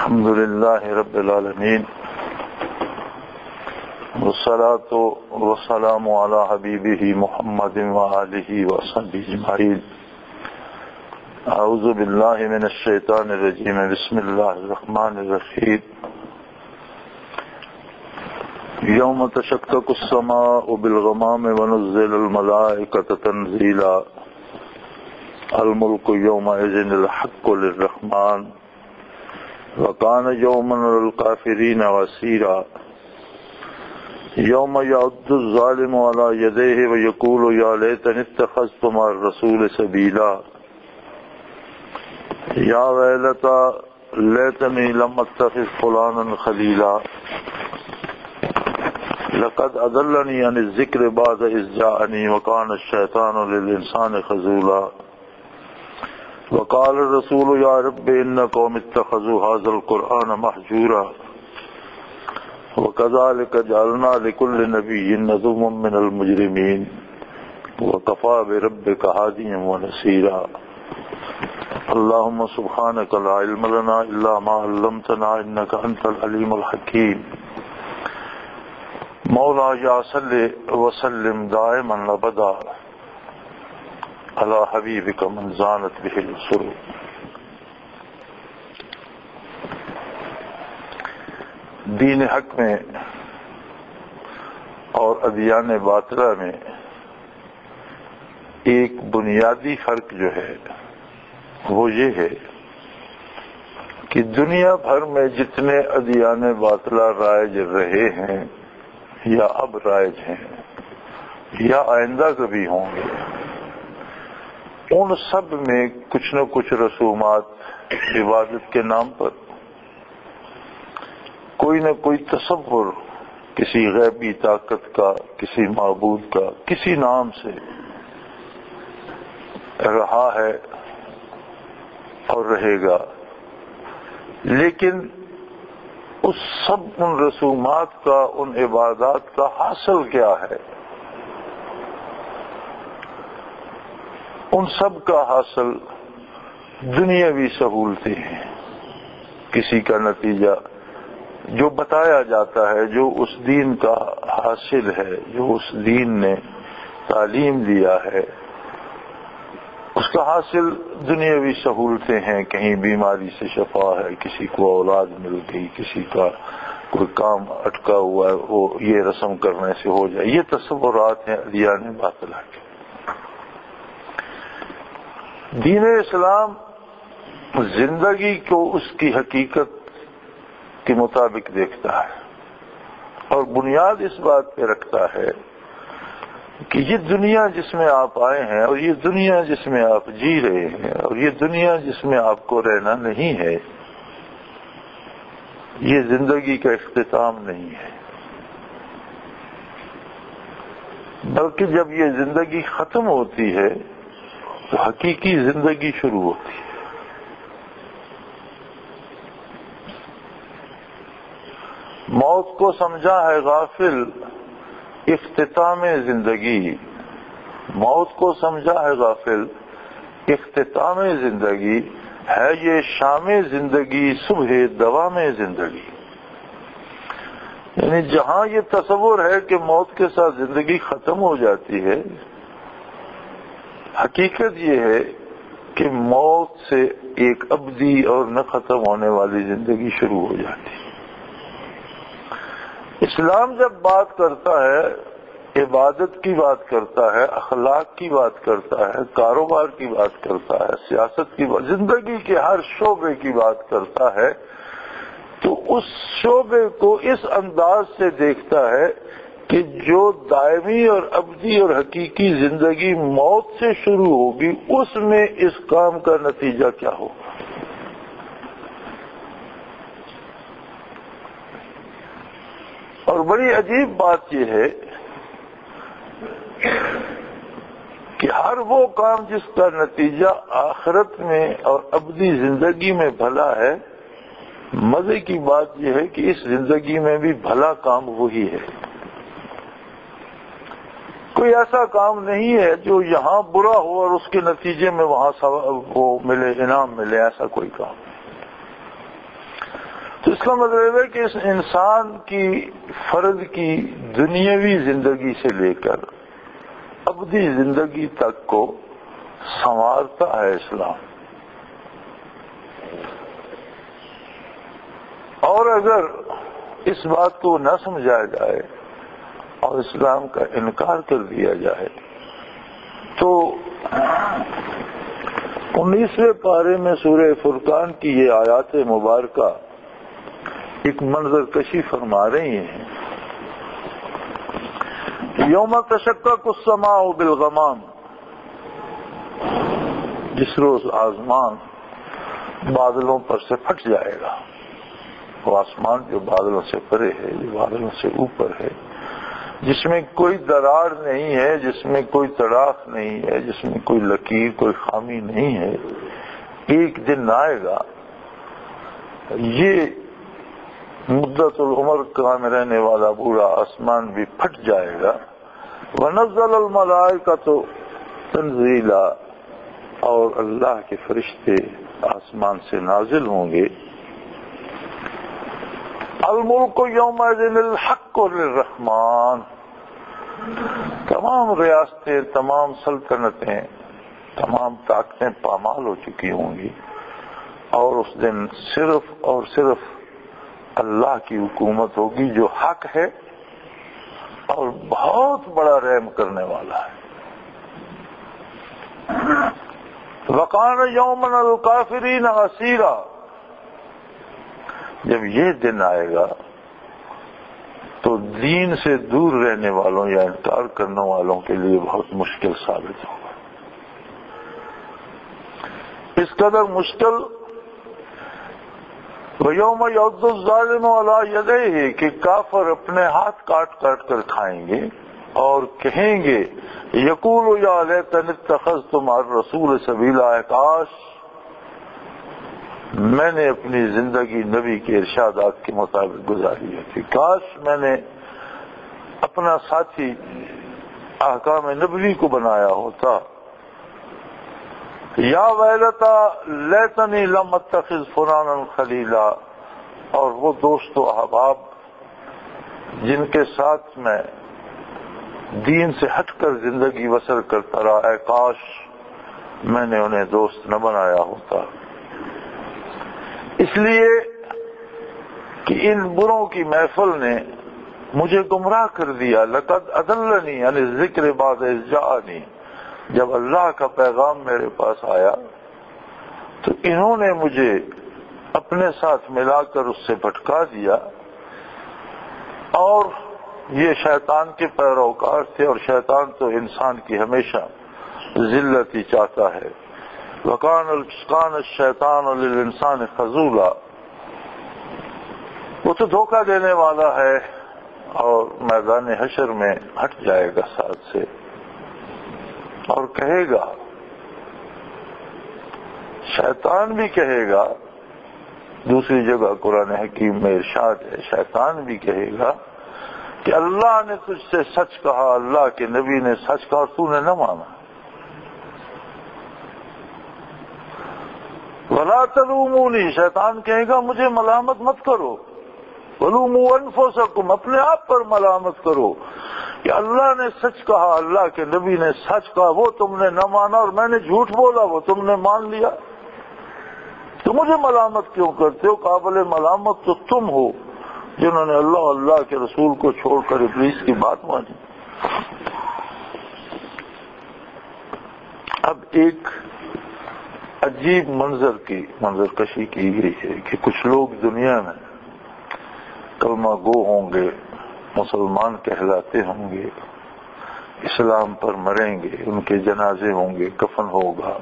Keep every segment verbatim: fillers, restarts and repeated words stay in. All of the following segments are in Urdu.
الحمد للہ رب العالمین والصلاة والسلام علی حبیبہ محمد وآلہ وصحبہ اجمعین. اعوذ باللہ من الشیطان الرجیم. بسم اللہ الرحمن الرحیم. یوم تشقق السماء بالغمام ونزل الملائکۃ تنزیلا. الملک یومئذ الحق للرحمن وکان یوما للکافرین عسیرا. یوم یعض الظالم علی یدیہ ویقول یا لیتنی اتخذت مع الرسول سبیلا. یا ویلتی لیتنی لم اتخذ فلانا خلیلا. لقد اضلنی عن الذکر بعد اذ جاءنی وکان الشیطان للانسان خذولا. وقال الرسول یا رب ان قوم اتخذوا هذا القرآن مهجورا. وكذلك جعلنا لكل نبي عدوا من المجرمين وكفى بربك هاديا ونصيرا. اللهم سبحانك لا علم لنا الا ما علمتنا انك انت العليم الحكيم. مولاي صل وسلم دائما ابدا على حبيبك من زانت به السرور. دین حق میں اور ادیان باطلہ میں ایک بنیادی فرق جو ہے وہ یہ ہے کہ دنیا بھر میں جتنے ادیان باطلہ رائج رہے ہیں یا اب رائج ہیں یا آئندہ کبھی ہوں گے، ان سب میں کچھ نہ کچھ رسومات عبادت کے نام پر، کوئی نہ کوئی تصور کسی غیبی طاقت کا، کسی معبود کا، کسی نام سے رہا ہے اور رہے گا. لیکن اس سب ان رسومات کا، ان عبادات کا حاصل کیا ہے؟ ان سب کا حاصل دنیاوی سہولتیں ہیں. کسی کا نتیجہ جو بتایا جاتا ہے، جو اس دین کا حاصل ہے، جو اس دین نے تعلیم دیا ہے، اس کا حاصل دنیاوی سہولتیں ہیں. کہیں بیماری سے شفا ہے، کسی کو اولاد مل گئی، کسی کا کوئی کام اٹکا ہوا ہے وہ یہ رسم کرنے سے ہو جائے. یہ تصورات ہیں ادیان باطلہ کے. دین اسلام زندگی کو اس کی حقیقت کے مطابق دیکھتا ہے اور بنیاد اس بات پہ رکھتا ہے کہ یہ دنیا جس میں آپ آئے ہیں اور یہ دنیا جس میں آپ جی رہے ہیں اور یہ دنیا جس میں آپ کو رہنا نہیں ہے، یہ زندگی کا اختتام نہیں ہے، بلکہ جب یہ زندگی ختم ہوتی ہے تو حقیقی زندگی شروع ہوتی ہے. موت کو سمجھا ہے غافل اختتام زندگی، موت کو سمجھا ہے غافل اختتام زندگی، ہے یہ شام زندگی صبح دوام زندگی. یعنی جہاں یہ تصور ہے کہ موت کے ساتھ زندگی ختم ہو جاتی ہے، حقیقت یہ ہے کہ موت سے ایک ابدی اور نہ ختم ہونے والی زندگی شروع ہو جاتی ہے. اسلام جب بات کرتا ہے، عبادت کی بات کرتا ہے، اخلاق کی بات کرتا ہے، کاروبار کی بات کرتا ہے، سیاست کی بات، زندگی کے ہر شعبے کی بات کرتا ہے، تو اس شعبے کو اس انداز سے دیکھتا ہے کہ جو دائمی اور ابدی اور حقیقی زندگی موت سے شروع ہوگی، اس میں اس کام کا نتیجہ کیا ہوگا. اور بڑی عجیب بات یہ ہے کہ ہر وہ کام جس کا نتیجہ آخرت میں اور ابدی زندگی میں بھلا ہے، مزے کی بات یہ ہے کہ اس زندگی میں بھی بھلا کام وہی ہے. کوئی ایسا کام نہیں ہے جو یہاں برا ہو اور اس کے نتیجے میں وہاں وہ ملے، انعام ملے، ایسا کوئی کام. اس کا مطلب ہے کہ اس انسان کی فرد کی دنیاوی زندگی سے لے کر ابدی زندگی تک کو سنوارتا ہے اسلام. اور اگر اس بات کو نہ سمجھایا جائے اور اسلام کا انکار کر دیا جائے تو انیسویں پارے میں سورہ فرقان کی یہ آیات مبارکہ ایک منظر کشی فرما رہی ہیں. یوم تشقق السماء بالغمام، جس روز آسمان بادلوں پر سے پھٹ جائے گا. وہ آسمان جو بادلوں سے پرے ہے، جو بادلوں سے اوپر ہے، جس میں کوئی دراڑ نہیں ہے، جس میں کوئی تڑاک نہیں ہے، جس میں کوئی لکیر کوئی خامی نہیں ہے، ایک دن آئے گا یہ مدت العمر کا میں رہنے والا پورا آسمان بھی پھٹ جائے گا. ونزل الملائکۃ تنزیلا، اور اللہ کے فرشتے آسمان سے نازل ہوں گے. الملک یومئذ الحق للرحمن، تمام ریاستیں، تمام سلطنتیں، تمام طاقتیں پامال ہو چکی ہوں گی، اور اس دن صرف اور صرف اللہ کی حکومت ہوگی جو حق ہے اور بہت بڑا رحم کرنے والا ہے. وَقَانَ يَوْمًا الْكَافِرِينَ عَسِيرًا، جب یہ دن آئے گا تو دین سے دور رہنے والوں یا انکار کرنے والوں کے لیے بہت مشکل ثابت ہوگا. اس قدر مشکل وَيَوْمَ يَعُضُّ الظَّالِمُ عَلَىٰ يَدَيْهِ کہ کافر اپنے ہاتھ کاٹ کاٹ کر کھائیں گے اور کہیں گے یقول یا لیتنی اتخذت مع الرسول سبیلا، کاش میں نے اپنی زندگی نبی کے ارشادات کے مطابق گزاری ہوتی، کاش میں نے اپنا ساتھی احکام نبوی کو بنایا ہوتا. یا ویلتا لیتنی لم اتخذ فلانا خلیلا، اور وہ دوست و احباب جن کے ساتھ میں دین سے ہٹ کر زندگی بسر کرتا رہا، اے کاش میں نے انہیں دوست نہ بنایا ہوتا. اس لیے کہ ان بروں کی محفل نے مجھے گمراہ کر دیا. لقد اضلنی یعنی ذکر بعد اذ جاءنی، جب اللہ کا پیغام میرے پاس آیا تو انہوں نے مجھے اپنے ساتھ ملا کر اس سے بھٹکا دیا. اور یہ شیطان کے پیروکار تھے، اور شیطان تو انسان کی ہمیشہ ذلت ہی چاہتا ہے. وَكَانَ الشَّيْطَانُ لِلْإِنسَانِ خَذُولًا، وہ تو دھوکہ دینے والا ہے اور میدان حشر میں ہٹ جائے گا ساتھ سے اور کہے گا، شیطان بھی کہے گا، دوسری جگہ قرآن حکیم میں ارشاد ہے، شیطان بھی کہے گا کہ اللہ نے تجھ سے سچ کہا، اللہ کے نبی نے سچ کہا اور تو نے نہ مانا. وَلَا تَلُومُونِی، شیطان کہے گا مجھے ملامت مت کرو. وَلُومُوا أَنفُسَکُم، اپنے آپ پر ملامت کرو کہ اللہ نے سچ کہا، اللہ کے نبی نے سچ کہا، وہ تم نے نہ مانا، اور میں نے جھوٹ بولا وہ تم نے مان لیا. تو مجھے ملامت کیوں کرتے ہو؟ قابل ملامت تو تم ہو جنہوں نے اللہ اللہ کے رسول کو چھوڑ کر ابلیس کی بات مانی. اب ایک عجیب منظر کی منظر کشی کی گئی ہے کہ کچھ لوگ دنیا میں کلمہ گو ہوں گے، مسلمان کہلاتے ہوں گے، اسلام پر مریں گے، ان کے جنازے ہوں گے، کفن ہوگا،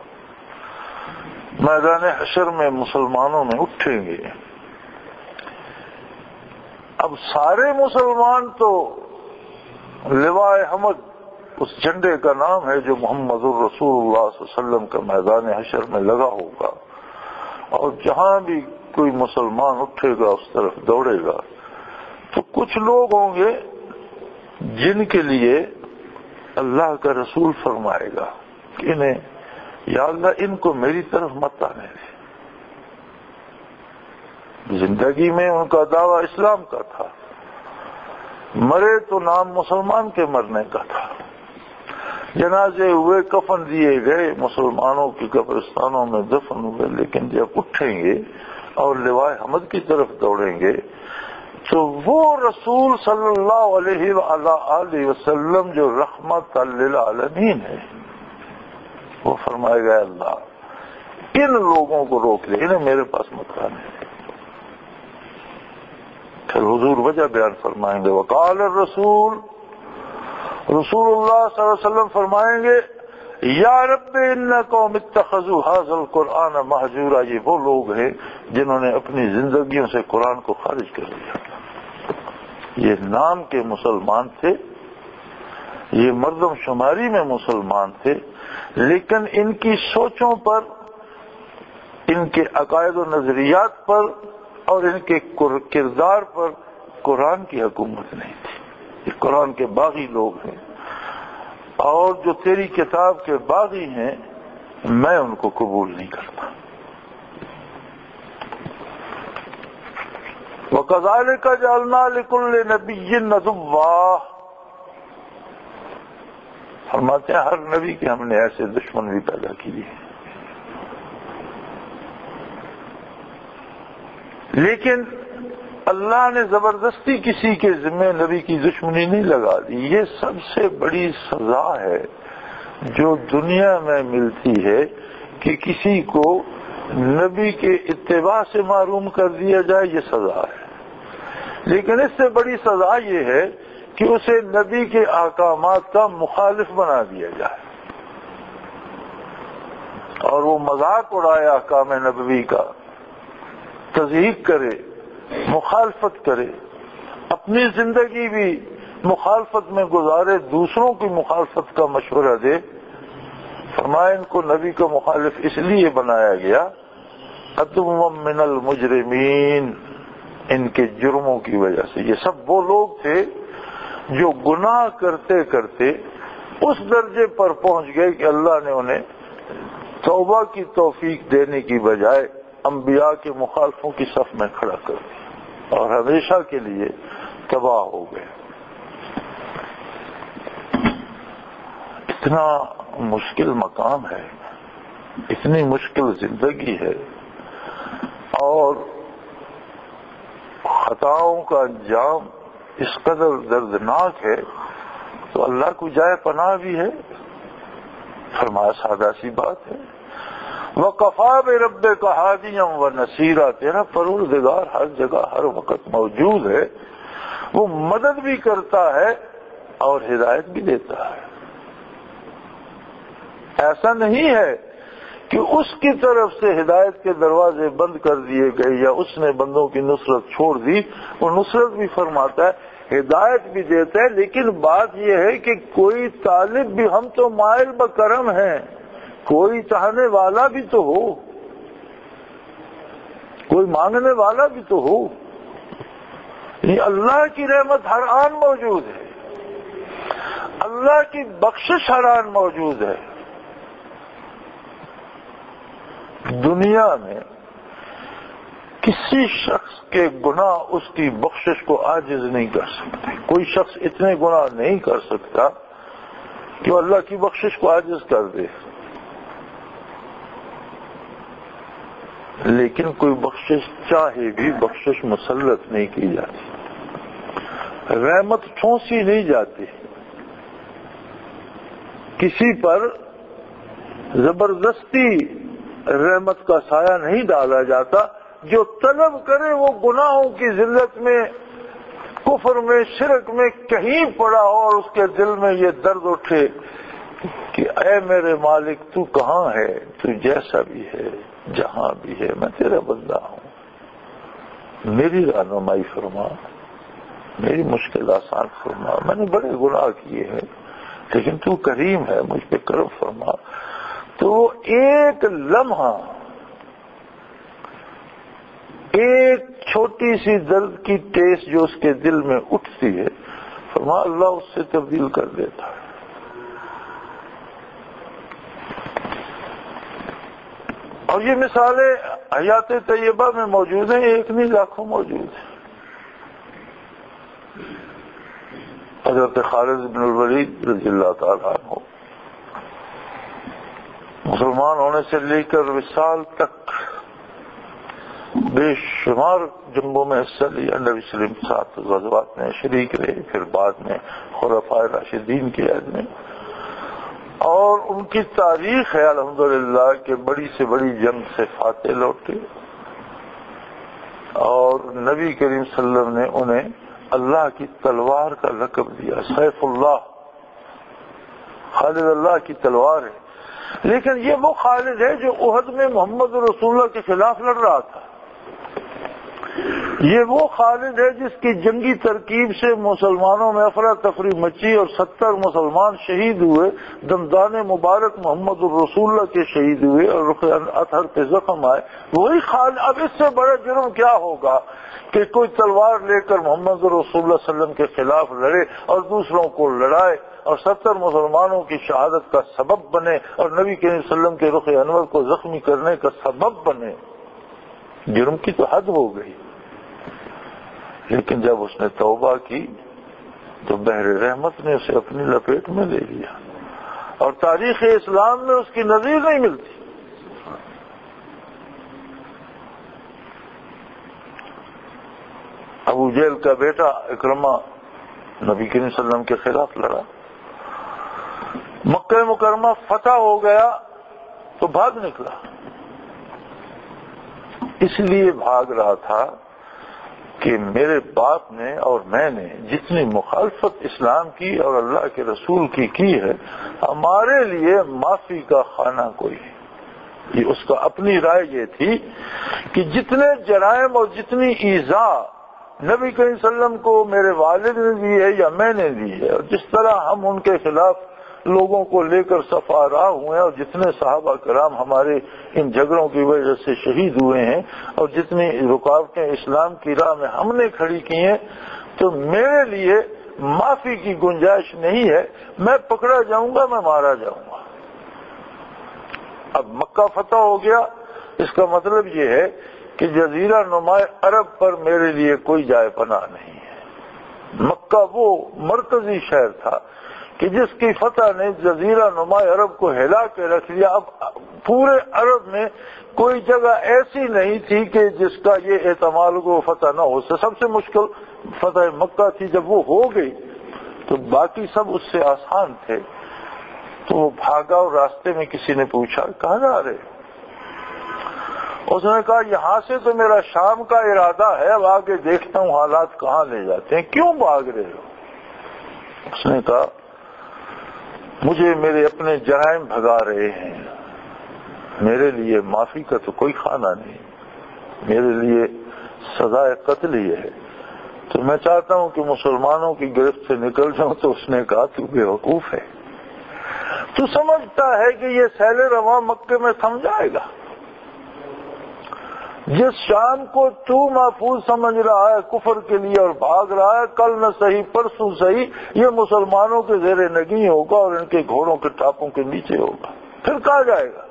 میدان حشر میں مسلمانوں میں اٹھیں گے. اب سارے مسلمان تو لواء حمد اس جھنڈے کا نام ہے جو محمد الرسول اللہ صلی اللہ علیہ وسلم کا میدان حشر میں لگا ہوگا، اور جہاں بھی کوئی مسلمان اٹھے گا اس طرف دوڑے گا. تو کچھ لوگ ہوں گے جن کے لیے اللہ کا رسول فرمائے گا کہ انہیں یا اللہ ان کو میری طرف مت آنے دے. زندگی میں ان کا دعویٰ اسلام کا تھا، مرے تو نام مسلمان کے مرنے کا تھا، جنازے ہوئے، کفن دیے گئے، مسلمانوں کی قبرستانوں میں دفن ہوئے، لیکن جب اٹھیں گے اور لوائے حمد کی طرف دوڑیں گے تو وہ رسول صلی اللہ علیہ وآلہ وسلم جو رحمت للعالمین ہے، وہ فرمائے گا اللہ ان لوگوں کو روک لے، انہیں میرے پاس مت آنے۔ پھر حضور وجہ بیان فرمائیں گے، وقال الرسول، رسول اللہ صلی اللہ علیہ وسلم فرمائیں گے یا رب ان قوم اتخذوا هذا القرآن مہجورا، یہ وہ لوگ ہیں جنہوں نے اپنی زندگیوں سے قرآن کو خارج کر دیا۔ یہ نام کے مسلمان تھے، یہ مردم شماری میں مسلمان تھے، لیکن ان کی سوچوں پر، ان کے عقائد و نظریات پر اور ان کے کردار پر قرآن کی حکومت نہیں تھی۔ یہ قرآن کے باغی لوگ ہیں، اور جو تیری کتاب کے باغی ہیں میں ان کو قبول نہیں کرتا۔ وَكَذَلِكَ جَعَلْنَا لِكُلِّ نَبِيٍّ عَدُوًّا، فرماتے ہیں ہر نبی کے ہم نے ایسے دشمن بھی پیدا کیے، لیکن اللہ نے زبردستی کسی کے ذمہ نبی کی دشمنی نہیں لگا دی۔ یہ سب سے بڑی سزا ہے جو دنیا میں ملتی ہے کہ کسی کو نبی کے اتباع سے محروم کر دیا جائے، یہ سزا ہے۔ لیکن اس سے بڑی سزا یہ ہے کہ اسے نبی کے احکامات کا مخالف بنا دیا جائے اور وہ مذاق اڑائے احکام نبوی کا، تضحیق کرے، مخالفت کرے، اپنی زندگی بھی مخالفت میں گزارے، دوسروں کی مخالفت کا مشورہ دے۔ فرمایا ان کو نبی کا مخالف اس لیے بنایا گیا عدوا من المجرمین، ان کے جرموں کی وجہ سے۔ یہ سب وہ لوگ تھے جو گناہ کرتے کرتے اس درجے پر پہنچ گئے کہ اللہ نے انہیں توبہ کی توفیق دینے کی بجائے انبیاء کے مخالفوں کی صف میں کھڑا کر دیا اور ہمیشہ کے لیے تباہ ہو گئے۔ اتنا مشکل مقام ہے، اتنی مشکل زندگی ہے، اور خطاؤں کا انجام اس قدر دردناک ہے تو اللہ کو جائے پناہ بھی ہے۔ فرمایا سادہ سی بات ہے، وَقَفَى بِرَبِّكَ هَادِيًا وَنَصِيرًا، تیرا پروردگار ہر جگہ ہر وقت موجود ہے، وہ مدد بھی کرتا ہے اور ہدایت بھی دیتا ہے۔ ایسا نہیں ہے کہ اس کی طرف سے ہدایت کے دروازے بند کر دیے گئے یا اس نے بندوں کی نصرت چھوڑ دی، وہ نصرت بھی فرماتا ہے، ہدایت بھی دیتا ہے، لیکن بات یہ ہے کہ کوئی طالب بھی، ہم تو مائل بکرم ہیں، کوئی چاہنے والا بھی تو ہو، کوئی مانگنے والا بھی تو ہو۔ یہ اللہ کی رحمت ہر آن موجود ہے، اللہ کی بخشش ہر آن موجود ہے۔ دنیا میں کسی شخص کے گناہ اس کی بخشش کو عاجز نہیں کر سکتے۔ کوئی شخص اتنے گناہ نہیں کر سکتا کہ وہ اللہ کی بخشش کو عاجز کر دے، لیکن کوئی بخشش چاہے بھی بخشش مسلط نہیں کی جاتی، رحمت ٹھونسی نہیں جاتی، کسی پر زبردستی رحمت کا سایہ نہیں ڈالا جاتا۔ جو طلب کرے وہ گناہوں کی ذلت میں، کفر میں، شرک میں کہیں پڑا ہو اور اس کے دل میں یہ درد اٹھے کہ اے میرے مالک تو کہاں ہے، تو جیسا بھی ہے، جہاں بھی ہے، میں تیرا بندہ ہوں، میری رہنمائی فرما، میری مشکل آسان فرما، میں نے بڑے گناہ کیے ہیں لیکن تو کریم ہے، مجھ پہ کرم فرما۔ تو ایک لمحہ، ایک چھوٹی سی درد کی ٹیس جو اس کے دل میں اٹھتی ہے، فرما اللہ اس سے تبدیل کر دیتا ہے۔ اور یہ مثالیں حیات طیبہ میں موجود ہیں، ایک نہیں لاکھوں موجود ہیں۔ حضرت خالد بن الولید رضی اللہ تعالیٰ عنہ مسلمان ہونے سے لے کر وصال تک بے شمار جنگوں میں حصہ لیا، نبی صلی اللہ علیہ وسلم کے ساتھ غزوات میں شریک رہے، پھر بعد میں خلفائے راشدین کی عہد میں، اور ان کی تاریخ ہے الحمدللہ کہ بڑی سے بڑی جنگ سے فاتح لوٹے، اور نبی کریم صلی اللہ علیہ وسلم نے انہیں اللہ کی تلوار کا لقب دیا، سیف اللہ، خالد اللہ کی تلوار ہے۔ لیکن یہ وہ خالد ہے جو احد میں محمد رسول اللہ کے خلاف لڑ رہا تھا، یہ وہ خالد ہے جس کی جنگی ترکیب سے مسلمانوں میں افراتفری مچی اور ستر مسلمان شہید ہوئے، دندان مبارک محمد الرسول اللہ کے شہید ہوئے اور رخ اطہر پہ زخم آئے، وہی خالد۔ اب اس سے بڑا جرم کیا ہوگا کہ کوئی تلوار لے کر محمد رسول اللہ صلی اللہ علیہ وسلم کے خلاف لڑے اور دوسروں کو لڑائے اور ستر مسلمانوں کی شہادت کا سبب بنے اور نبی کریم صلی اللہ علیہ وسلم کے رخ انور کو زخمی کرنے کا سبب بنے۔ جرم کی تو حد ہو گئی۔ لیکن جب اس نے توبہ کی تو بحر رحمت نے اسے اپنی لپیٹ میں لے لیا، اور تاریخ اسلام میں اس کی نظیر نہیں ملتی۔ ابو جہل کا بیٹا اکرمہ نبی کریم صلی اللہ علیہ وسلم کے خلاف لڑا، مکہ مکرمہ فتح ہو گیا تو بھاگ نکلا، اس لیے بھاگ رہا تھا کہ میرے باپ نے اور میں نے جتنی مخالفت اسلام کی اور اللہ کے رسول کی کی ہے، ہمارے لیے معافی کا خانہ کوئی ہے۔ یہ اس کا اپنی رائے یہ تھی کہ جتنے جرائم اور جتنی ایذا نبی کریم صلی اللہ علیہ وسلم کو میرے والد نے دی ہے یا میں نے دی ہے، اور جس طرح ہم ان کے خلاف لوگوں کو لے کر صفا راہ ہوئے اور جتنے صحابہ کرام ہمارے ان جھگڑوں کی وجہ سے شہید ہوئے ہیں اور جتنی رکاوٹیں اسلام کی راہ میں ہم نے کھڑی کی ہیں، تو میرے لیے معافی کی گنجائش نہیں ہے، میں پکڑا جاؤں گا، میں مارا جاؤں گا۔ اب مکہ فتح ہو گیا، اس کا مطلب یہ ہے کہ جزیرہ نما عرب پر میرے لیے کوئی جائے پناہ نہیں ہے۔ مکہ وہ مرکزی شہر تھا کہ جس کی فتح نے جزیرہ نما عرب کو ہلا کے رکھ دیا۔ اب پورے عرب میں کوئی جگہ ایسی نہیں تھی کہ جس کا یہ احتمال کو فتح نہ ہو سکے۔ سب سے مشکل فتح مکہ تھی، جب وہ ہو گئی تو باقی سب اس سے آسان تھے۔ تو وہ بھاگا اور راستے میں کسی نے پوچھا کہاں جا رہے؟ اس نے کہا یہاں سے تو میرا شام کا ارادہ ہے، اب آگے دیکھتا ہوں حالات کہاں لے جاتے ہیں، کیوں بھاگ رہے ہو؟ اس نے کہا مجھے میرے اپنے جرائم بھگا رہے ہیں، میرے لیے معافی کا تو کوئی خانہ نہیں، میرے لیے سزائے قتل ہی ہے، تو میں چاہتا ہوں کہ مسلمانوں کی گرفت سے نکل جاؤں۔ تو اس نے کہا تو بے وقوف ہے، تو سمجھتا ہے کہ یہ سیل رواں مکے میں تھم جائے گا؟ جس شام کو تو محفوظ سمجھ رہا ہے کفر کے لیے اور بھاگ رہا ہے، کل نہ صحیح پرسوں صحیح یہ مسلمانوں کے زیر نگیں ہوگا اور ان کے گھوڑوں کے ٹاپوں کے نیچے ہوگا، پھر کہاں جائے گا؟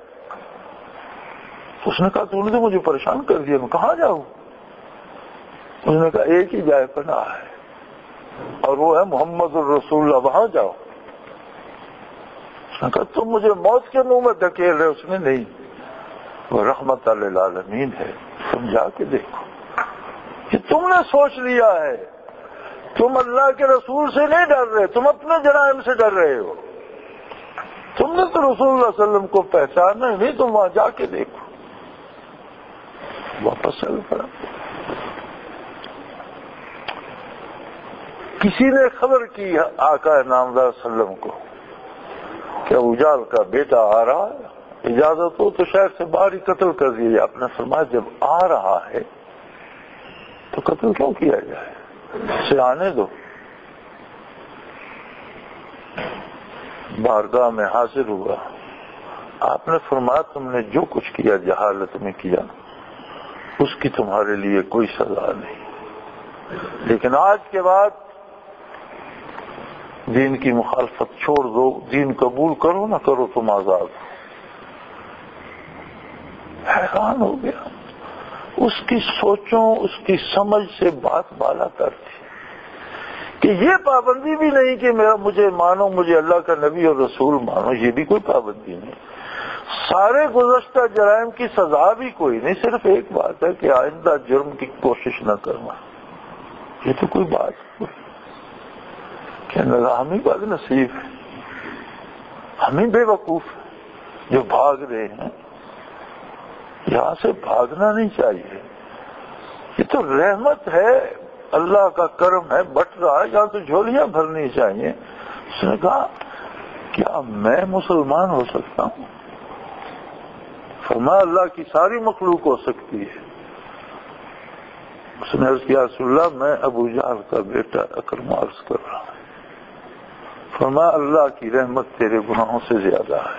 اس نے کہا تو نے تو مجھے پریشان کر دیا، میں کہاں جاؤں؟ اس نے کہا ایک ہی جائے پناہ ہے اور وہ ہے محمد الرسول اللہ، وہاں جاؤ۔ اس نے کہا تم مجھے موت کے منہ میں دھکیل رہے؟ اس نے نہیں، وہ رحمت للعالمین ہے، تم جا کے دیکھو کہ تم نے سوچ لیا ہے، تم اللہ کے رسول سے نہیں ڈر رہے، تم اپنے جرائم سے ڈر رہے ہو، تم نے تو رسول اللہ صلی اللہ علیہ وسلم کو پہچانا ہی نہیں، تم وہاں جا کے دیکھو۔ واپس چل پڑا۔ کسی نے خبر کی آقا نامدار صلی اللہ علیہ وسلم کو کہ ابو جہل کا بیٹا آ رہا ہے، اجازت ہو تو شہر سے باہر ہی قتل کر دیا۔ آپ نے فرمایا جب آ رہا ہے تو قتل کیوں کیا جائے، اسے آنے دو۔ بارگاہ میں حاضر ہوا، آپ نے فرمایا تم نے جو کچھ کیا جہالت میں کیا، اس کی تمہارے لیے کوئی سزا نہیں، لیکن آج کے بعد دین کی مخالفت چھوڑ دو، دین قبول کرو نہ کرو تم آزاد ہو۔ حیران ہو گیا. اس کی سوچوں اس کی سمجھ سے بات بالا تر تھی کہ یہ پابندی بھی نہیں کہ میرا مجھے مانو، مجھے اللہ کا نبی اور رسول مانو، یہ بھی کوئی پابندی نہیں. سارے گزشتہ جرائم کی سزا بھی کوئی نہیں، صرف ایک بات ہے کہ آئندہ جرم کی کوشش نہ کرنا. یہ تو کوئی بات کہنے لگا ہم ہی بد نصیب ہیں، ہم ہی بے وقوف ہیں جو بھاگ رہے ہیں. یہاں سے بھاگنا نہیں چاہیے، یہ تو رحمت ہے، اللہ کا کرم ہے، بٹ رہا ہے، یہاں تو جھولیاں بھرنی چاہیے. اس نے کہا کیا میں مسلمان ہو سکتا ہوں؟ فرمایا اللہ کی ساری مخلوق ہو سکتی ہے. اس نے عرض کیا رسول اللہ میں ابو جہل کا بیٹا اکرم عرض کر رہا ہوں. فرمایا اللہ کی رحمت تیرے گناہوں سے زیادہ ہے.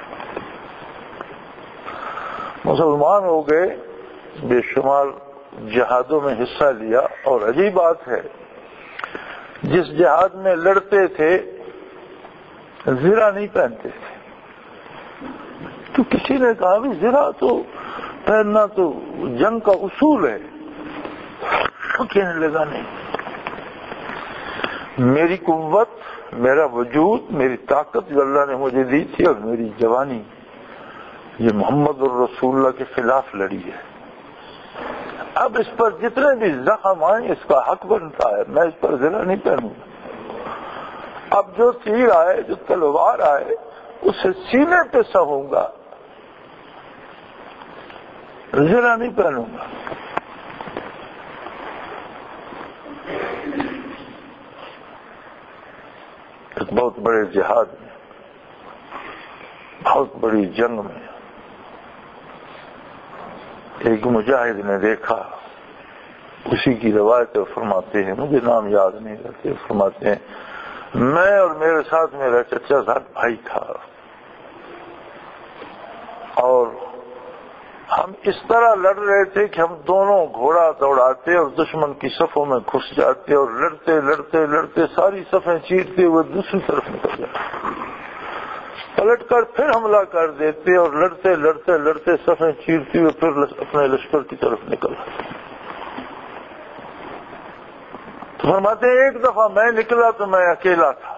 مسلمان ہو گئے، بے شمار جہادوں میں حصہ لیا. اور عجیب بات ہے، جس جہاد میں لڑتے تھے زرہ نہیں پہنتے تھے. تو کسی نے کہا بھی زرہ تو پہننا تو جنگ کا اصول ہے. تو کہنے لگا نہیں، میری قوت، میرا وجود، میری طاقت جو اللہ نے مجھے دی تھی اور میری جوانی یہ محمد الرسول اللہ کے خلاف لڑی ہے. اب اس پر جتنے بھی زخم آئے اس کا حق بنتا ہے، میں اس پر زرہ نہیں پہنوں گا. اب جو تیر آئے، جو تلوار آئے، اسے سینے پہ سہوں گا، زرہ نہیں پہنوں گا. ایک بہت بڑے جہاد میں، بہت بڑی جنگ میں ایک مجاہد نے دیکھا، اسی کی روایت فرماتے ہیں، مجھے نام یاد نہیں رہتے، فرماتے ہیں میں اور میرے ساتھ میرا چچا زاد بھائی تھا، اور ہم اس طرح لڑ رہے تھے کہ ہم دونوں گھوڑا دوڑاتے اور دشمن کی صفوں میں گھس جاتے اور لڑتے لڑتے لڑتے ساری صفیں چیرتے ہوئے دوسری طرف نکل جاتے، پلٹ کر پھر حملہ کر دیتے اور لڑتے لڑتے لڑتے صفیں چیرتے ہوئے پھر اپنے لشکر کی طرف نکل آتے. تو فرماتے ہیں ایک دفعہ میں نکلا تو میں اکیلا تھا،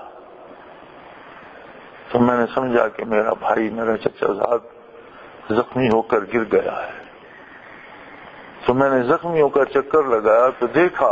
تو میں نے سمجھا کہ میرا بھائی، میرا چچا زاد زخمی ہو کر گر گیا ہے. تو میں نے زخمیوں کا چکر لگایا تو دیکھا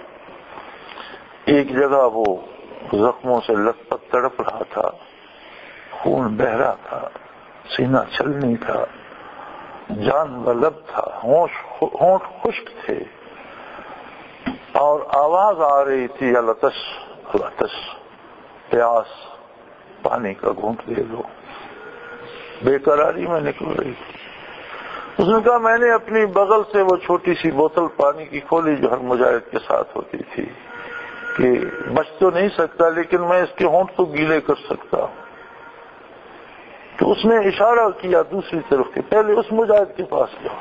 ایک جگہ وہ زخموں سے لت پت تڑپ رہا تھا، خون بہ رہا تھا، سینہ چھلنی تھا، جان بلب تھا، ہونٹ خشک تھے، اور آواز آ رہی تھی العطش العطش، پیاس، پانی کا گھونٹ دے دو. بے قراری میں نکل رہی تھی. اس نے کہا میں نے اپنی بغل سے وہ چھوٹی سی بوتل پانی کی کھولی جو ہر مجاہد کے ساتھ ہوتی تھی کہ بچ تو نہیں سکتا لیکن میں اس کے ہونٹ تو گیلے کر سکتا ہوں. تو اس نے اشارہ کیا دوسری طرف کے پہلے اس مجاہد کے پاس جاؤ.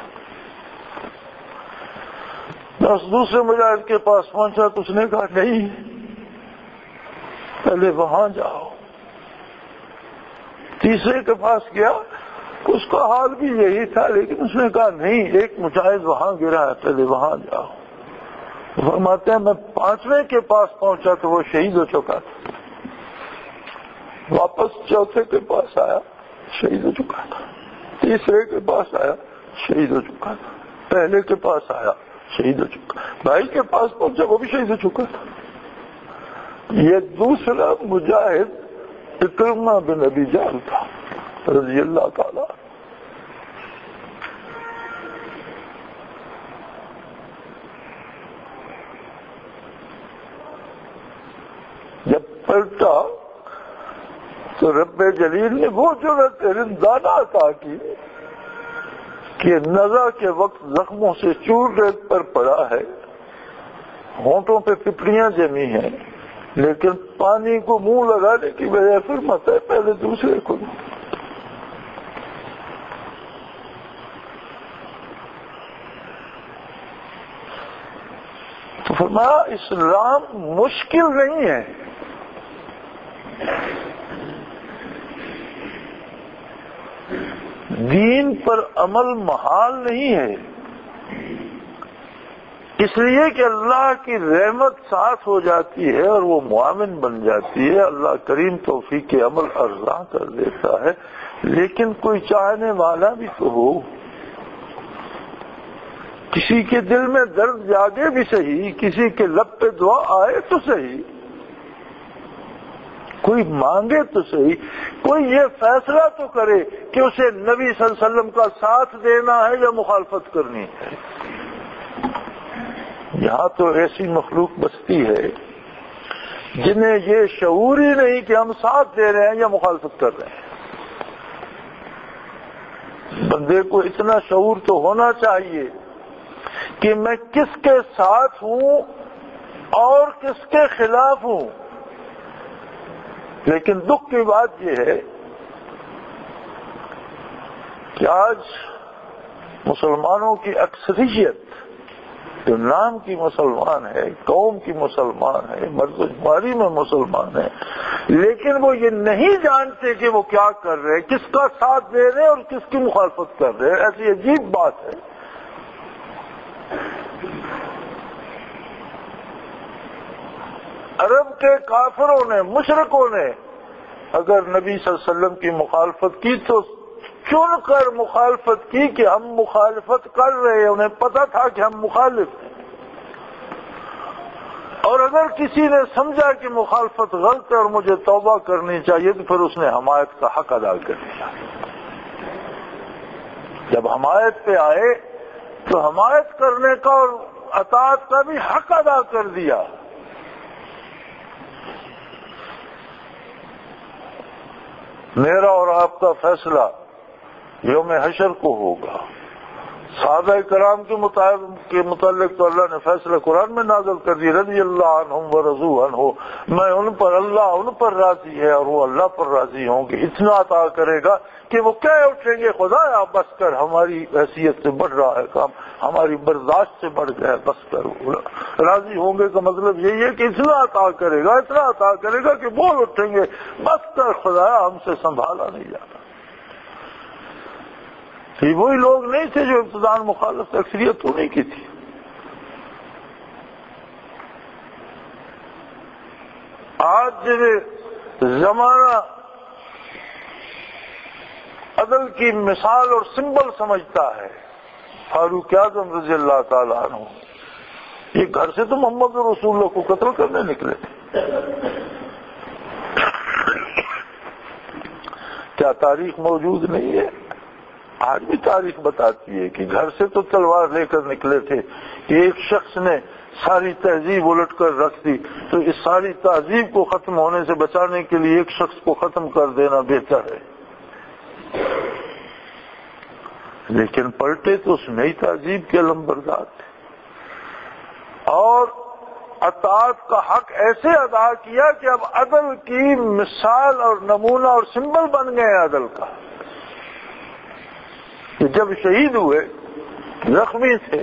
میں اس دوسرے مجاہد کے پاس پہنچا تو اس نے کہا نہیں، پہلے وہاں جاؤ. تیسرے کے پاس گیا، اس کا حال بھی یہی تھا، لیکن اس نے کہا نہیں، ایک مجاہد وہاں گرا ہے، پہلے وہاں جاؤ. فرماتے ہیں میں پانچویں کے پاس پہنچا تو وہ شہید ہو چکا تھا. واپس چوتھے کے پاس آیا، شہید ہو چکا تھا. تیسرے کے پاس آیا، شہید ہو چکا تھا. پہلے کے پاس آیا، شہید ہو چکا. بھائی کے پاس پہنچا، وہ بھی شہید ہو چکا تھا. یہ دوسرا مجاہد اکرمہ بن ابی جہل تھا رضی اللہ تعالی. جب پلٹا تو رب جلیل نے وہ جرأت رندانہ عطا کی کہ نزع کے وقت زخموں سے چور ریت پر پڑا ہے، ہونٹوں پہ پپڑیاں جمی ہیں، لیکن پانی کو منہ لگانے کی وجہ پھر مت ہے پہلے دوسرے کو. تو فرمایا اسلام مشکل نہیں ہے، دین پر عمل محال نہیں ہے، اس لیے کہ اللہ کی رحمت ساتھ ہو جاتی ہے اور وہ معاون بن جاتی ہے، اللہ کریم توفیق عمل ارزاں کر دیتا ہے، لیکن کوئی چاہنے والا بھی تو ہو، کسی کے دل میں درد جاگے بھی صحیح، کسی کے لب پہ دعا آئے تو صحیح، کوئی مانگے تو صحیح، کوئی یہ فیصلہ تو کرے کہ اسے نبی صلی اللہ علیہ وسلم کا ساتھ دینا ہے یا مخالفت کرنی ہے۔ یہاں تو ایسی مخلوق بستی ہے جنہیں یہ شعور ہی نہیں کہ ہم ساتھ دے رہے ہیں یا مخالفت کر رہے ہیں۔ بندے کو اتنا شعور تو ہونا چاہیے کہ میں کس کے ساتھ ہوں اور کس کے خلاف ہوں، لیکن دکھ کی بات یہ ہے کہ آج مسلمانوں کی اکثریت جو نام کی مسلمان ہے، قوم کی مسلمان ہے، مرد و شماری میں مسلمان ہے، لیکن وہ یہ نہیں جانتے کہ وہ کیا کر رہے ہیں، کس کا ساتھ دے رہے ہیں اور کس کی مخالفت کر رہے ہیں۔ ایسی عجیب بات ہے۔ عرب کے کافروں نے، مشرکوں نے اگر نبی صلی اللہ علیہ وسلم کی مخالفت کی تو چن کر مخالفت کی کہ ہم مخالفت کر رہے ہیں، انہیں پتا تھا کہ ہم مخالف ہیں، اور اگر کسی نے سمجھا کہ مخالفت غلط ہے اور مجھے توبہ کرنی چاہیے تو پھر اس نے حمایت کا حق ادا کر دیا۔ جب حمایت پہ آئے تو حمایت کرنے کا اور اطاعت کا بھی حق ادا کر دیا۔ میرا اور آپ کا فیصلہ یوم حشر کو ہوگا۔ صحابہ کرام کے کے متعلق تو اللہ نے فیصلہ قرآن میں نازل کر دی، رضی اللہ عنہم ورضوا عنہ، میں ان پر، اللہ ان پر راضی ہے اور وہ اللہ پر راضی ہوں گے۔ اتنا عطا کرے گا کہ وہ کہہ اٹھیں گے خدایا بس کر، ہماری حیثیت سے بڑھ رہا ہے کام، ہماری برداشت سے بڑھ گیا، بس کر۔ راضی ہوں گے کا مطلب یہی ہے کہ اتنا عطا کرے گا، اتنا عطا کرے گا کہ بول اٹھیں گے بس کر خدایا ہم سے سنبھالا نہیں جاتا۔ یہ وہی لوگ نہیں تھے جو ابتداء مخالف اکثریت ہونے کی تھی۔ آج زمانہ عدل کی مثال اور سمبل سمجھتا ہے، فاروق اعظم رضی اللہ تعالیٰ عنہ یہ گھر سے تو محمد رسول اللہ کو قتل کرنے نکلے تھے۔ کیا تاریخ موجود نہیں ہے؟ آج بھی تاریخ بتاتی ہے کہ گھر سے تو تلوار لے کر نکلے تھے کہ ایک شخص نے ساری تہذیب الٹ کر رکھ دی، تو اس ساری تہذیب کو ختم ہونے سے بچانے کے لیے ایک شخص کو ختم کر دینا بہتر ہے، لیکن پلٹے تو اس نئی تہذیب کے علمبردار تھے اور اطاعت کا حق ایسے ادا کیا کہ اب عدل کی مثال اور نمونہ اور سمبل بن گئے عدل کا۔ کہ جب شہید ہوئے، زخمی تھے،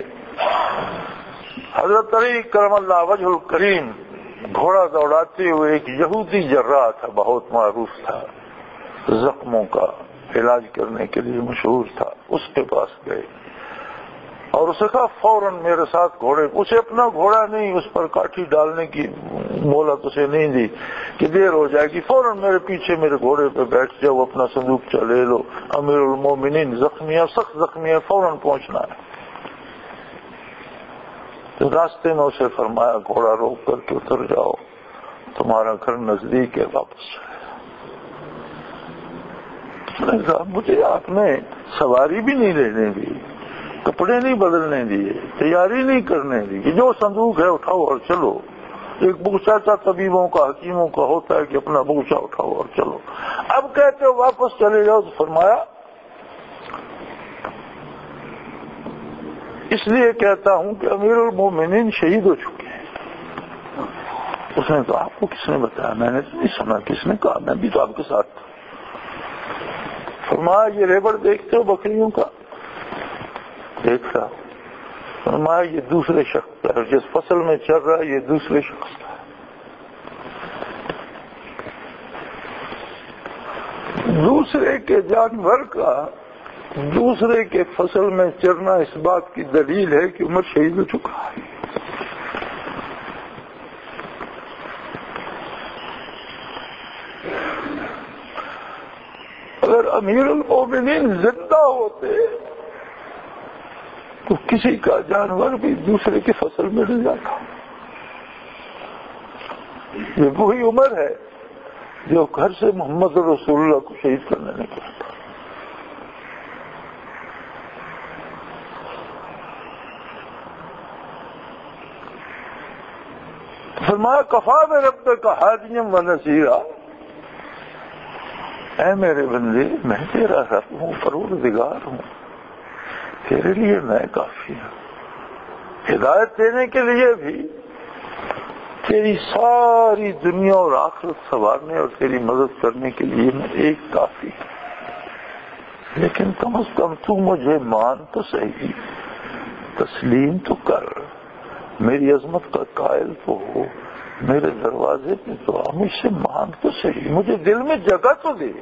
حضرت علی کرم اللہ وجہ الکریم گھوڑا دوڑاتے ہوئے، ایک یہودی جراح تھا، بہت معروف تھا، زخموں کا علاج کرنے کے لیے مشہور تھا، اس کے پاس گئے اور اسے کہا فوراً میرے ساتھ گھوڑے، اسے اپنا گھوڑا نہیں، اس پر کاٹھی ڈالنے کی مہلت اسے نہیں دی کہ دیر ہو جائے گی، فوراً میرے پیچھے میرے گھوڑے پہ بیٹھ جاؤ، اپنا صندوق چلے لو، امیر المومنین زخمی ہے، سخت زخمی ہے، فوراً پہنچنا ہے۔ تو راستے میں اسے فرمایا گھوڑا روک کر کے اتر جاؤ، تمہارا گھر نزدیک ہے، واپس چلے۔ کہا مجھے آپ نے سواری بھی نہیں لینے دی، کپڑے نہیں بدلنے دیے، تیاری نہیں کرنے دی کہ جو صندوق ہے اٹھاؤ اور چلو۔ ایک بغچہ تھا طبیبوں کا، حکیموں کا ہوتا ہے کہ اپنا بغچہ اٹھاؤ اور چلو، اب کہتے ہو واپس چلے جاؤ، تو فرمایا اس لیے کہتا ہوں کہ امیر المومنین شہید ہو چکے ہیں۔ اس نے کہا آپ کو کس نے بتایا؟ میں نے تو نہیں سنا، کس نے کہا؟ میں بھی تو آپ کے ساتھ تھا۔ فرمایا یہ ریبڑ دیکھتے ہو بکریوں کا؟ دیکھا۔ فرمایا یہ دوسرے شخص کا، جس فصل میں چل رہا ہے یہ دوسرے شخص کا۔ دوسرے کے جانور کا دوسرے کے فصل میں چرنا اس بات کی دلیل ہے کہ عمر شہید ہو چکا ہے. اگر امیر المومنین زندہ ہوتے تو کسی کا جانور بھی دوسرے کی فصل میں ڈل جاتا. یہ وہی عمر ہے جو گھر سے محمد رسول اللہ کو شہید کرنے نکلا تھا. فرمایا کفا میں رب کا ہادیم و نصیرا، اے میرے بندے میں تیرا رب ہوں، پروردگار ہوں، تیرے لیے میں کافی ہوں. ہدایت دینے کے لیے بھی، تیری ساری دنیا اور آخرت سنوارنے اور تیری مدد کرنے کے لیے میں ایک کافی ہوں. لیکن کم از کم تو مجھے مان تو صحیح، تسلیم تو کر، میری عظمت کا قائل تو ہو، میرے دروازے پہ تو آ، مجھ سے مانگ تو صحیح، مجھے دل میں جگہ تو دے.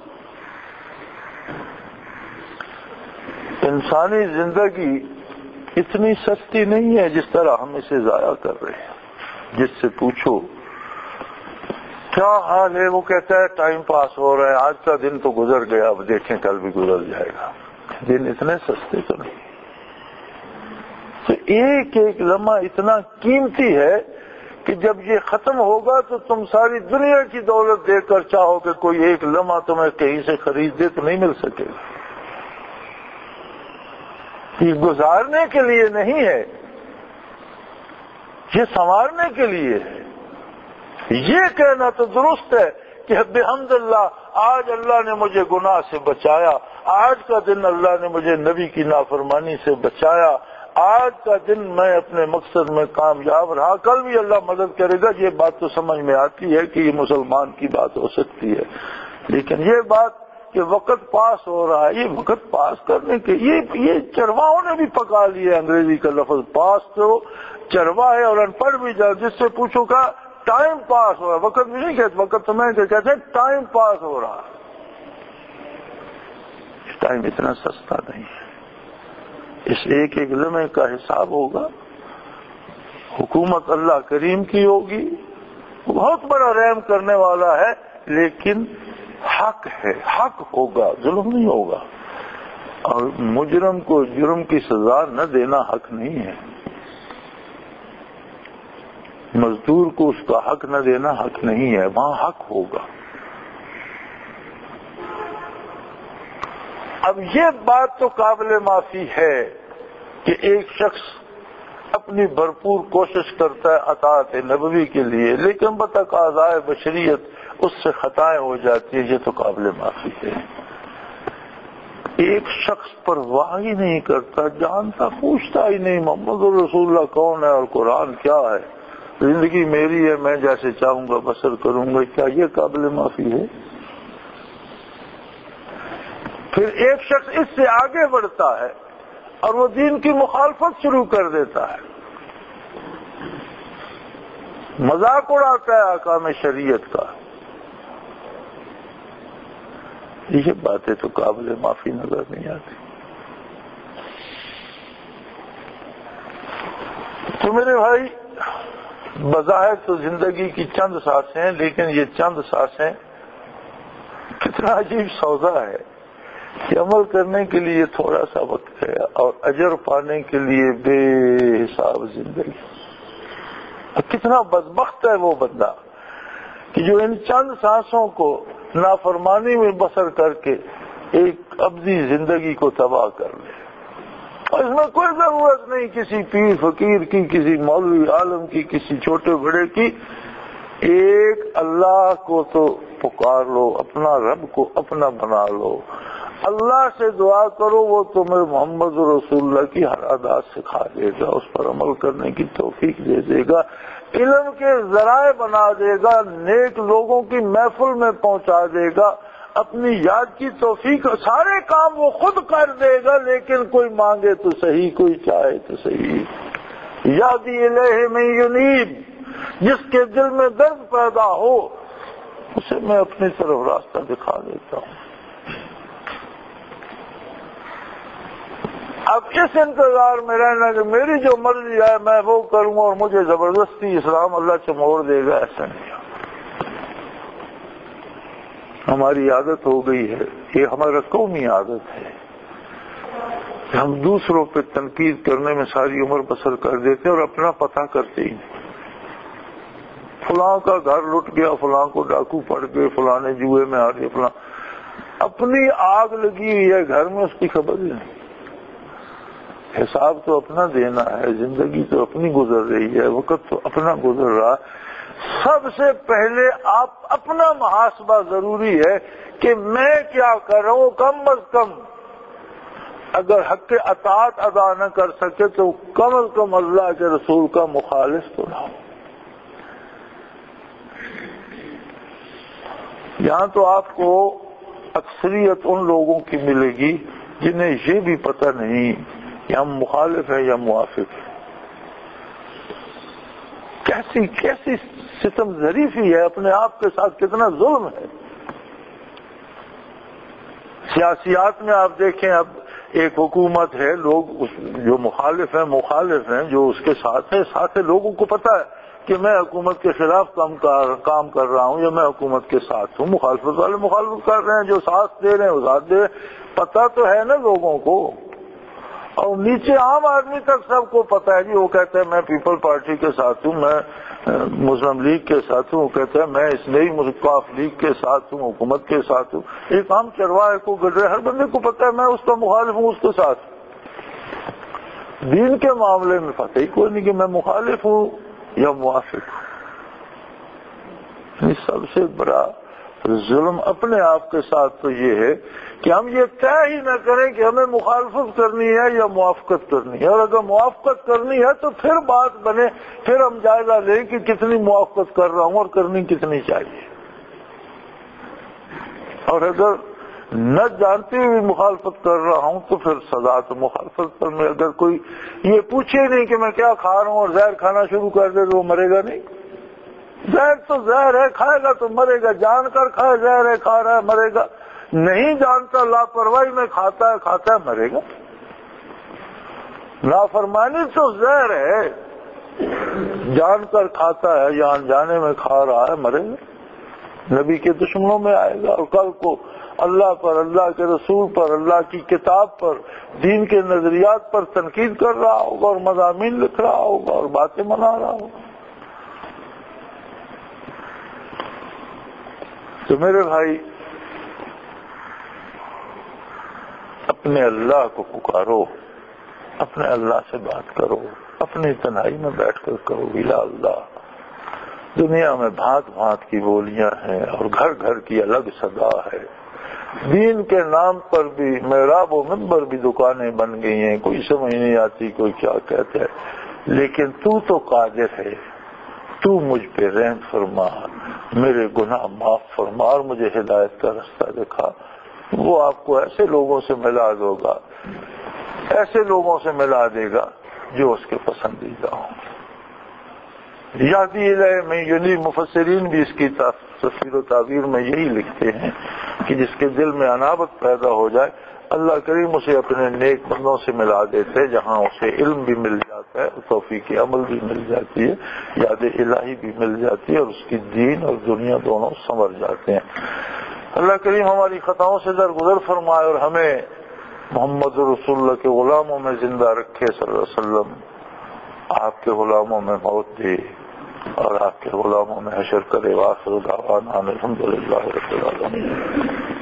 انسانی زندگی اتنی سستی نہیں ہے جس طرح ہم اسے ضائع کر رہے ہیں. جس سے پوچھو کیا حال ہے، وہ کہتا ہے ٹائم پاس ہو رہا ہے، آج کا دن تو گزر گیا، اب دیکھیں کل بھی گزر جائے گا. دن اتنے سستے تو نہیں. تو ایک ایک لمحہ اتنا قیمتی ہے کہ جب یہ ختم ہوگا تو تم ساری دنیا کی دولت دے کر چاہو کہ کوئی ایک لمحہ تمہیں کہیں سے خرید دے تو نہیں مل سکے گا. یہ گزارنے کے لیے نہیں ہے، یہ سنوارنے کے لیے ہے. یہ کہنا تو درست ہے کہ بحمد اللہ آج اللہ نے مجھے گناہ سے بچایا، آج کا دن اللہ نے مجھے نبی کی نافرمانی سے بچایا، آج کا دن میں اپنے مقصد میں کامیاب رہا، کل بھی اللہ مدد کرے گا. یہ بات تو سمجھ میں آتی ہے کہ یہ مسلمان کی بات ہو سکتی ہے. لیکن یہ بات کہ وقت پاس ہو رہا ہے، یہ وقت پاس کرنے کے یہ یہ چرواہوں نے بھی پکا لیا. انگریزی کا لفظ پاس تو چروا ہے اور ان پڑھ بھی جاؤ، جس سے پوچھو کا ٹائم پاس ہو رہا ہے. وقت بھی نہیں کہتے، وقت تو میں کہتے ہیں ٹائم پاس ہو رہا ہے. ٹائم اتنا سستا نہیں ہے، اس ایک ایک لمحے کا حساب ہوگا. حکومت اللہ کریم کی ہوگی، بہت بڑا رحم کرنے والا ہے، لیکن حق ہے، حق ہوگا، ظلم نہیں ہوگا. اور مجرم کو جرم کی سزا نہ دینا حق نہیں ہے، مزدور کو اس کا حق نہ دینا حق نہیں ہے، وہاں حق ہوگا. اب یہ بات تو قابل معافی ہے کہ ایک شخص اپنی بھرپور کوشش کرتا ہے اطاعت نبوی کے لیے، لیکن بتقاضائے بشریت اس سے خطائیں ہو جاتی ہیں، یہ تو قابل معافی ہے. ایک شخص پرواہ ہی نہیں کرتا، جانتا پوچھتا ہی نہیں محمد رسول اللہ کون ہے اور قرآن کیا ہے، زندگی میری ہے، میں جیسے چاہوں گا بسر کروں گا، کیا یہ قابل معافی ہے؟ پھر ایک شخص اس سے آگے بڑھتا ہے اور وہ دین کی مخالفت شروع کر دیتا ہے، مذاق اڑاتا ہے احکام شریعت کا. یہ باتیں تو قابل معافی نظر نہیں آتی. تو میرے بھائی، بظاہر تو زندگی کی چند سانسیں ہیں، لیکن یہ چند سانسیں کتنا عجیب سودا ہے کہ عمل کرنے کے لیے تھوڑا سا وقت ہے اور اجر پانے کے لیے بے حساب زندگی. کتنا بدبخت ہے وہ بندہ کہ جو ان چند سانسوں کو نافرمانی میں بسر کر کے ایک ابدی زندگی کو تباہ کر لے. اور اس میں کوئی ضرورت نہیں کسی پیر فقیر کی، کسی مولوی عالم کی، کسی چھوٹے بڑے کی. ایک اللہ کو تو پکار لو، اپنا رب کو اپنا بنا لو، اللہ سے دعا کرو، وہ تمہیں محمد رسول اللہ کی ہر ادا سکھا دے گا، اس پر عمل کرنے کی توفیق دے دے گا، علم کے ذرائع بنا دے گا، نیک لوگوں کی محفل میں پہنچا دے گا، اپنی یاد کی توفیق، سارے کام وہ خود کر دے گا. لیکن کوئی مانگے تو صحیح، کوئی چاہے تو صحیح. یادی الہ من ینیب، جس کے دل میں درد پیدا ہو اسے میں اپنی طرف راستہ دکھا دیتا ہوں. اب اس انتظار میں رہنا کہ میری جو مرضی ہے میں وہ کروں اور مجھے زبردستی اسلام اللہ سے موڑ دے گا، ایسا نہیں۔ ہماری عادت ہو گئی ہے، یہ ہمارا قومی عادت ہے کہ ہم دوسروں پہ تنقید کرنے میں ساری عمر بسر کر دیتے اور اپنا پتہ کرتے ہی نہیں۔ فلاں کا گھر لٹ گیا، فلاں کو ڈاکو پڑ گئے، فلاں نے جوئے میں آ گئے، فلاں اپنی آگ لگی ہوئی ہے گھر میں، اس کی خبر ہی نہیں۔ حساب تو اپنا دینا ہے، زندگی تو اپنی گزر رہی ہے، وقت تو اپنا گزر رہا۔ سب سے پہلے آپ اپنا محاسبہ ضروری ہے کہ میں کیا کر رہا ہوں۔ کم از کم اگر حق اطاعت ادا نہ کر سکے تو کم از کم اللہ کے رسول کا مخالف تو نہ ہو۔ یہاں تو آپ کو اکثریت ان لوگوں کی ملے گی جنہیں یہ بھی پتہ نہیں کہ ہم مخالف ہیں یا موافق ہیں۔ کیسی کیسی ستم ظریفی ہے، اپنے آپ کے ساتھ کتنا ظلم ہے۔ سیاسیات میں آپ دیکھیں، اب ایک حکومت ہے، لوگ جو مخالف ہیں مخالف ہیں، جو اس کے ساتھ ہیں ساتھ لوگوں کو پتہ ہے کہ میں حکومت کے خلاف کام کر کام کر رہا ہوں یا میں حکومت کے ساتھ ہوں۔ مخالفت والے مخالفت کر رہے ہیں، جو ساتھ دے رہے ہیں وہ ساتھ دے رہے ہیں، پتہ تو ہے نا لوگوں کو۔ اور نیچے عام آدمی تک سب کو پتہ ہے جی، وہ کہتے ہیں میں پیپل پارٹی کے ساتھ ہوں، میں مسلم لیگ کے ساتھ ہوں، وہ کہتے ہیں میں اس نئی مسقاف لیگ کے ساتھ ہوں، حکومت کے ساتھ ہوں۔ ایک عام چرواہے کو گڈرے ہر بندے کو پتہ ہے میں اس کا مخالف ہوں، اس کے ساتھ۔ دین کے معاملے میں پتہ ہی کوئی نہیں کہ میں مخالف ہوں یا موافق ہوں۔ سب سے بڑا ظلم اپنے آپ کے ساتھ تو یہ ہے کہ ہم یہ طے ہی نہ کریں کہ ہمیں مخالفت کرنی ہے یا موافقت کرنی ہے، اور اگر موافقت کرنی ہے تو پھر بات بنے، پھر ہم جائزہ لیں کہ کتنی موافقت کر رہا ہوں اور کرنی کتنی چاہیے۔ اور اگر نہ جانتے ہوئے مخالفت کر رہا ہوں تو پھر سزا تو مخالفت پر میں۔ اگر کوئی یہ پوچھے نہیں کہ میں کیا کھا رہا ہوں اور زہر کھانا شروع کر دے تو وہ مرے گا نہیں؟ زہر تو زہر ہے، کھائے گا تو مرے گا، جان کر کھائے زہر ہے، کھا رہا ہے مرے گا، نہیں جانتا لاپرواہی میں کھاتا ہے کھاتا ہے مرے گا۔ نافرمانی تو زہر ہے، جان کر کھاتا ہے یا انجانے میں کھا رہا ہے مرے گا، نبی کے دشمنوں میں آئے گا، اور کل کو اللہ پر، اللہ کے رسول پر، اللہ کی کتاب پر، دین کے نظریات پر تنقید کر رہا ہوگا اور مضامین لکھ رہا ہوگا اور باتیں منا رہا ہوگا۔ تو میرے بھائی، اپنے اللہ کو پکارو، اپنے اللہ سے بات کرو، اپنی تنہائی میں بیٹھ کر کرو یا اللہ۔ دنیا میں بھانت بھانت کی بولیاں ہیں اور گھر گھر کی الگ صدا ہے۔ دین کے نام پر بھی محراب و منبر بھی دکانیں بن گئی ہیں، کوئی سمجھ نہیں آتی کوئی کیا کہتا ہے، لیکن تو تو قادر ہے، تو مجھ پہ رحم فرما، میرے گناہ معاف فرما اور مجھے ہدایت کا راستہ دکھا۔ وہ آپ کو ایسے لوگوں سے ملا دے گا، ایسے لوگوں سے ملا دے گا جو اس کے پسندیدہ ہوں۔ یادی الیہ میں یعنی مفسرین بھی اس کی تفسیر و تعبیر میں یہی لکھتے ہیں کہ جس کے دل میں انابت پیدا ہو جائے اللہ کریم اسے اپنے نیک بندوں سے ملا دیتے، جہاں اسے علم بھی مل جاتا ہے، توفیق عمل بھی مل جاتی ہے، یاد الہی بھی مل جاتی ہے، اور اس کی دین اور دنیا دونوں سنور جاتے ہیں۔ اللہ کریم ہماری خطاؤں سے درگزر فرمائے اور ہمیں محمد رسول اللہ کے غلاموں میں زندہ رکھے صلی اللہ علیہ وسلم، آپ کے غلاموں میں موت دے اور آپ کے غلاموں میں حشر کرے۔ وآخر دعوانا الحمدللہ رب العالمین۔